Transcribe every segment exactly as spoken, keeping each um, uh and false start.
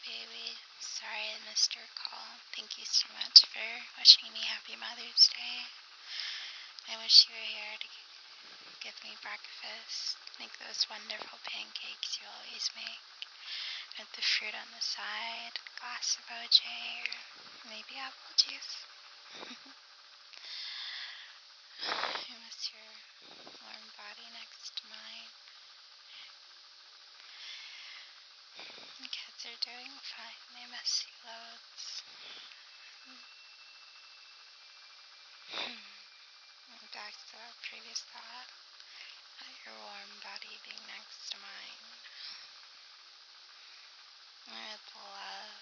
baby. Sorry I missed your call. Thank you so much for wishing me Happy Mother's Day. I wish you were here to give me breakfast. Make those wonderful pancakes you always make. With the fruit on the side, a glass of O J, or maybe apple juice. I miss your warm body next to mine. The kids are doing fine. They miss you loads. Back to our previous thought about your warm body being next to mine. I would love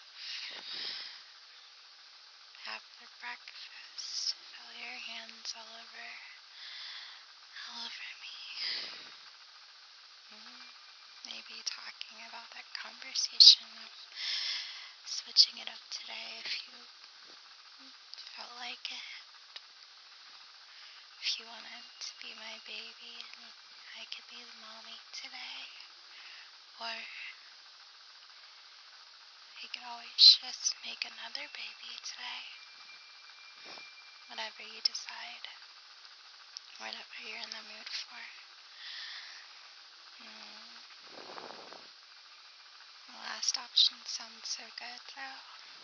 after breakfast, feel your hands all over, all over me. Mm, maybe talking about that conversation of switching it up today if you felt like it. If you wanted to be my baby and I could be the mommy today. Or we could always just make another baby today. Whatever you decide. Whatever you're in the mood for. Mm. The last option sounds so good though.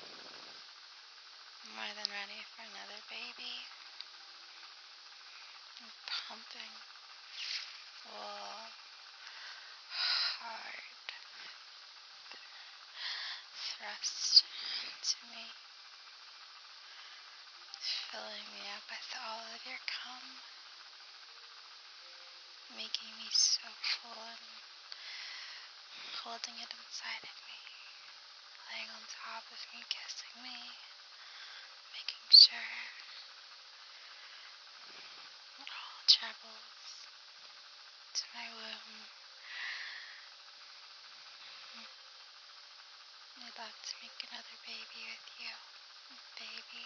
I'm more than ready for another baby. I'm pumping full, hard thrust to me, filling me up with all of your cum, making me so full and holding it inside of me, laying on top of me, kissing me, making sure it all travels to my womb. I'd love to make another baby with you, baby.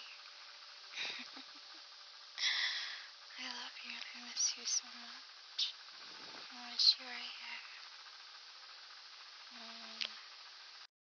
I love you and I miss you so much. I wish you were here.